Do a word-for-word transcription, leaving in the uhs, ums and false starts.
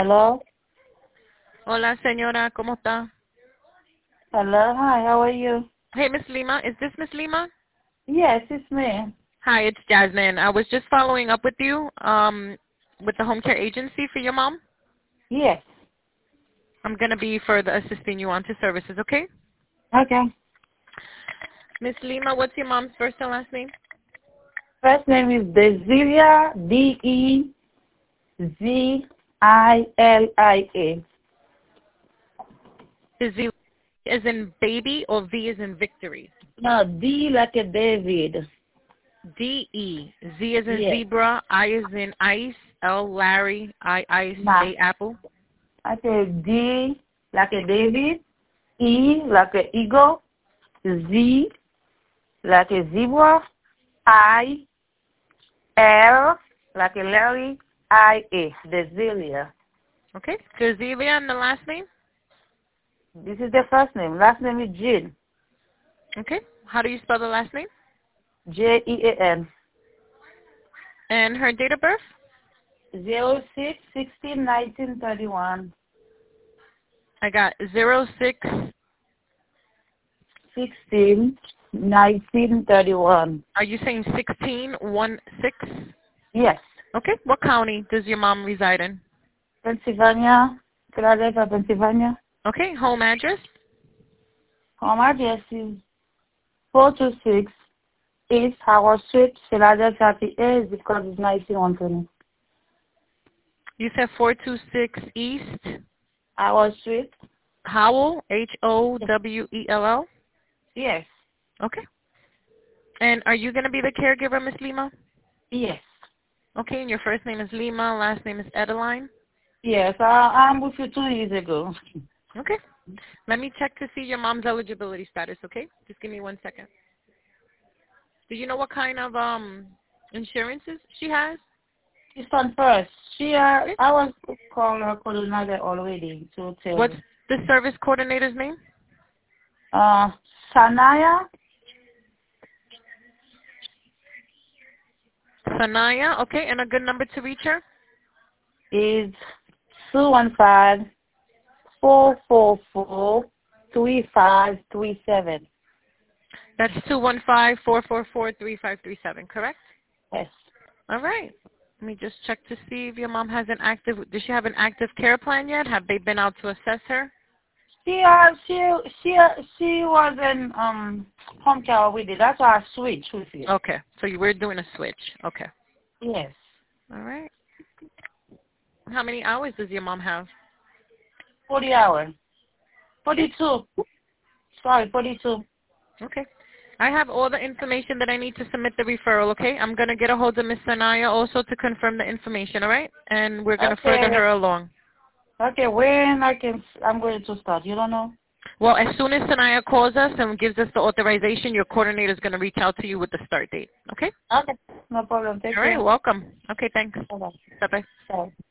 Hello? Hola, señora, ¿cómo está? Hello, hi, how are you? Hey, Miss Lima. Is this Miss Lima? Yes, it's me. Hi, it's Jasmine. I was just following up with you um, with the home care agency for your mom. Yes. I'm going to be further assisting you on to services, okay? Okay. Miss Lima, what's your mom's first and last name? First name is Desilia, D E Z I L I A. Is Z as in baby or V as in victory? No, D like a David. D E. Z as in Yes. zebra, I as in ice, L Larry, I ice, Ma. A apple. I say D like a David, E like a eagle, Z like a zebra, I, L like a Larry, I A. Desilia. Okay. Jazelia and the last name? This is the first name. Last name is Jean. Okay. How do you spell the last name? J E A N. And her date of birth? Zero six sixteen nineteen thirty one. I got zero six. Sixteen nineteen thirty one. Are you saying sixteen one six? Yes. Okay. What county does your mom reside in? Pennsylvania, Philadelphia, Pennsylvania. Okay. Home address? Home address is four two six East Howard Street, Philadelphia, P A. Zip code is nineteen one twenty. You said four two six East Howard Street. Howell, H O W E L L? Yes. Okay. And are you going to be the caregiver, Miss Lima? Yes. Okay. And your first name is Lima, last name is Edeline? Yes. I, I'm with you two years ago. Okay. Let me check to see your mom's eligibility status, okay? Just give me one second. Do you know what kind of um insurances she has? This one first. She, uh, Okay. I was called her coordinator already to tell What's you. the service coordinator's name? Uh, Sanaya. Sanaya, okay, and a good number to reach her? Is two one five four four four three five three seven. That's two one five, four four four, three five three seven, correct? Yes. All right. Let me just check to see if your mom has an active, does she have an active care plan yet? Have they been out to assess her? She uh she she uh, she was in um home care with it. That's why I switched with you. Okay, so you were doing a switch. Okay. Yes. All right. How many hours does your mom have? Forty hours. Forty two. Sorry, forty two. Okay. I have all the information that I need to submit the referral, okay? I'm going to get a hold of Miss Sanaya also to confirm the information, all right? And we're going to Okay. further her along. Okay, when I can I'm going to start, you don't know? Well, as soon as Sanaya calls us and gives us the authorization, your coordinator is going to reach out to you with the start date, okay? Okay. No problem. Thank All you. right, welcome. Okay, thanks. Bye bye. Bye-bye. Bye.